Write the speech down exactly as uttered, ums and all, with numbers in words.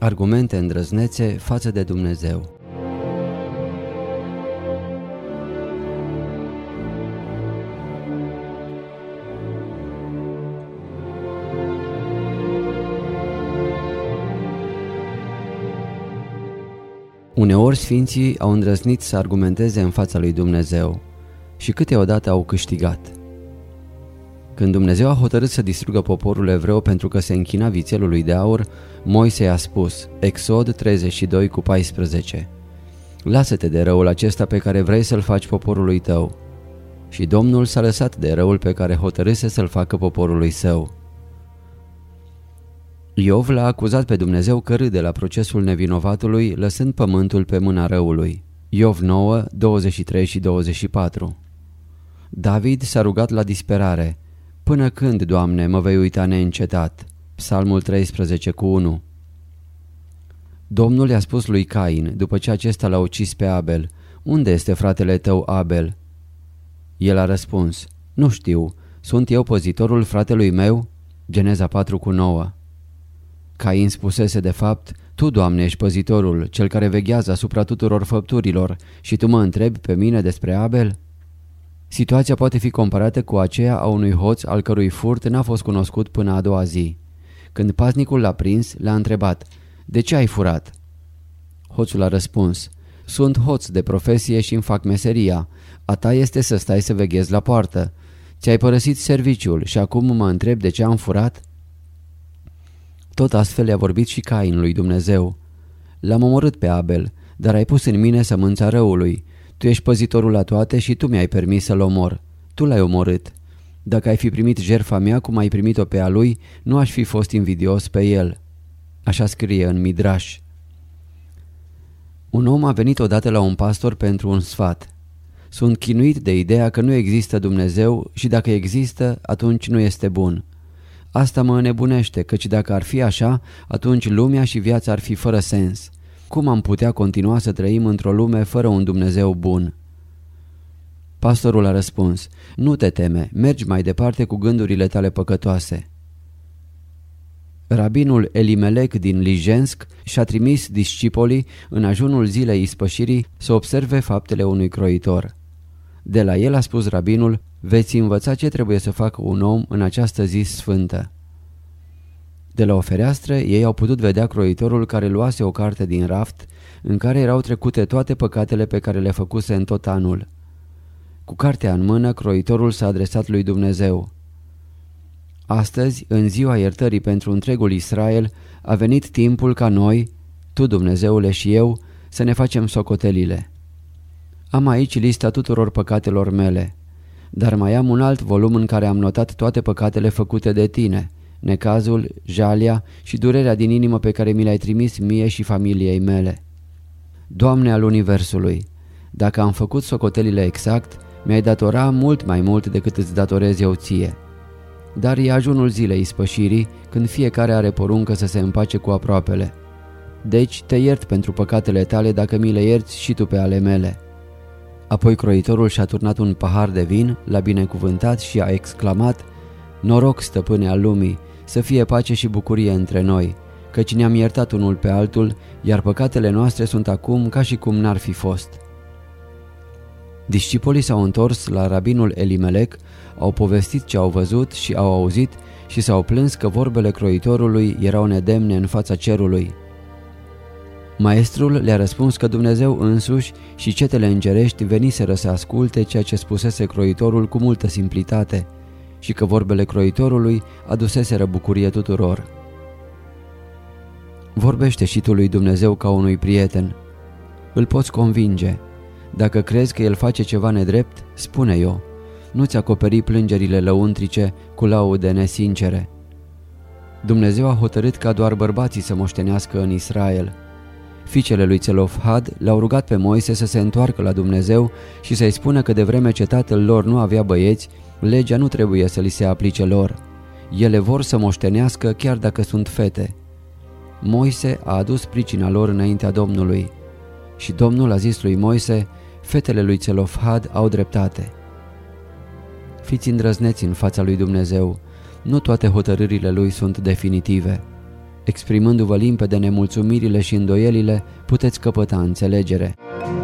Argumente îndrăznețe față de Dumnezeu. Uneori sfinții au îndrăznit să argumenteze în fața lui Dumnezeu și câteodată au câștigat. Când Dumnezeu a hotărât să distrugă poporul evreu pentru că se închina vițelului de aur, Moise i-a spus, Exod treizeci și doi cu paisprezece, lasă-te de răul acesta pe care vrei să-l faci poporului tău. Și Domnul s-a lăsat de răul pe care hotărâse să-l facă poporului său. Iov l-a acuzat pe Dumnezeu că râde la procesul nevinovatului, lăsând pământul pe mâna răului. Iov nouă, douăzeci și trei și douăzeci și patru. David s-a rugat la disperare, până când, Doamne, mă vei uita neîncetat? Psalmul treisprezece cu unu. Domnul i-a spus lui Cain, după ce acesta l-a ucis pe Abel, unde este fratele tău Abel? El a răspuns, nu știu, sunt eu păzitorul fratelui meu? Geneza patru cu nouă. Cain spusese de fapt, tu, Doamne, ești păzitorul, cel care veghează asupra tuturor făpturilor și tu mă întrebi pe mine despre Abel? Situația poate fi comparată cu aceea a unui hoț al cărui furt n-a fost cunoscut până a doua zi. Când paznicul l-a prins, l-a întrebat, de ce ai furat? Hoțul a răspuns, sunt hoț de profesie și îmi fac meseria, a ta este să stai să veghezi la poartă. Ți-ai părăsit serviciul și acum mă întreb de ce am furat? Tot astfel i-a vorbit și Cain lui Dumnezeu. L-am omorât pe Abel, dar ai pus în mine sămânța răului. Tu ești păzitorul la toate și tu mi-ai permis să-l omor. Tu l-ai omorât. Dacă ai fi primit jertfa mea cum ai primit-o pe a lui, nu aș fi fost invidios pe el. Așa scrie în Midrash. Un om a venit odată la un pastor pentru un sfat. Sunt chinuit de ideea că nu există Dumnezeu și dacă există, atunci nu este bun. Asta mă înnebunește, căci dacă ar fi așa, atunci lumea și viața ar fi fără sens. Cum am putea continua să trăim într-o lume fără un Dumnezeu bun? Pastorul a răspuns, nu te teme, mergi mai departe cu gândurile tale păcătoase. Rabinul Elimelec din Lijensk și-a trimis discipolii în ajunul zilei ispășirii să observe faptele unui croitor. De la el a spus rabinul, veți învăța ce trebuie să facă un om în această zi sfântă. De la o fereastră ei au putut vedea croitorul care luase o carte din raft în care erau trecute toate păcatele pe care le făcuse în tot anul. Cu cartea în mână, croitorul s-a adresat lui Dumnezeu. Astăzi, în ziua iertării pentru întregul Israel, a venit timpul ca noi, tu, Dumnezeule, și eu, să ne facem socotelile. Am aici lista tuturor păcatelor mele, dar mai am un alt volum în care am notat toate păcatele făcute de tine, necazul, jalia și durerea din inimă pe care mi le-ai trimis mie și familiei mele. Doamne al Universului, dacă am făcut socotelile exact, mi-ai datora mult mai mult decât îți datorez eu ție. Dar e ajunul zilei ispășirii, când fiecare are poruncă să se împace cu aproapele. Deci te iert pentru păcatele tale dacă mi le ierți și tu pe ale mele. Apoi croitorul și-a turnat un pahar de vin, l-a binecuvântat și a exclamat, noroc, stăpâne al lumii, să fie pace și bucurie între noi, căci ne-am iertat unul pe altul, iar păcatele noastre sunt acum ca și cum n-ar fi fost. Discipolii s-au întors la rabinul Elimelec, au povestit ce au văzut și au auzit și s-au plâns că vorbele croitorului erau nedemne în fața cerului. Maestrul le-a răspuns că Dumnezeu însuși și cetele îngerești veniseră să asculte ceea ce spusese croitorul cu multă simplitate și că vorbele croitorului aduseseră bucurie tuturor. Vorbește și tu lui Dumnezeu ca unui prieten. Îl poți convinge. Dacă crezi că el face ceva nedrept, spune-i-o. Nu-ți acoperi plângerile lăuntrice cu laude nesincere. Dumnezeu a hotărât ca doar bărbații să moștenească în Israel. Fiicele lui Țelofhad l-au rugat pe Moise să se întoarcă la Dumnezeu și să-i spună că de vreme ce tatăl lor nu avea băieți, legea nu trebuie să li se aplice lor. Ele vor să moștenească chiar dacă sunt fete. Moise a adus pricina lor înaintea Domnului și Domnul a zis lui Moise, fetele lui Țelofhad au dreptate. Fiți îndrăzneți în fața lui Dumnezeu, nu toate hotărârile lui sunt definitive. Exprimându-vă limpede nemulțumirile și îndoielile, puteți căpăta înțelegere.